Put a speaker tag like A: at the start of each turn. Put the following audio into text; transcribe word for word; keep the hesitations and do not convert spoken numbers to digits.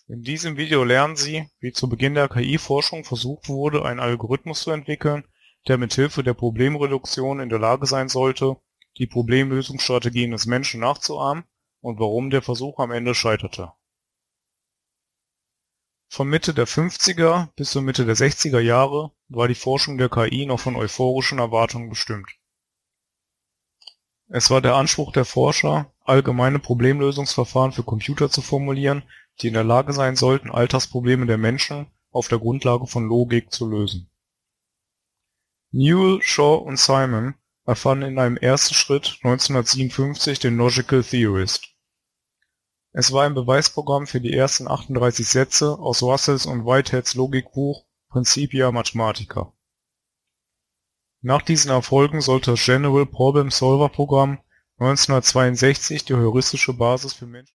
A: In diesem Video lernen Sie, wie zu Beginn der K I-Forschung versucht wurde, einen Algorithmus zu entwickeln, der mithilfe der Problemreduktion in der Lage sein sollte, die Problemlösungsstrategien des Menschen nachzuahmen, und warum der Versuch am Ende scheiterte. Von Mitte der fünfziger bis zur Mitte der sechziger Jahre war die Forschung der K I noch von euphorischen Erwartungen bestimmt. Es war der Anspruch der Forscher, allgemeine Problemlösungsverfahren für Computer zu formulieren, die in der Lage sein sollten, Alltagsprobleme der Menschen auf der Grundlage von Logik zu lösen. Newell, Shaw und Simon erfanden in einem ersten Schritt neunzehnhundertsiebenundfünfzig den Logical Theorist. Es war ein Beweisprogramm für die ersten achtunddreißig Sätze aus Russells und Whiteheads Logikbuch Principia Mathematica. Nach diesen Erfolgen sollte das General Problem Solver Programm neunzehnhundertzweiundsechzig die heuristische Basis für Menschen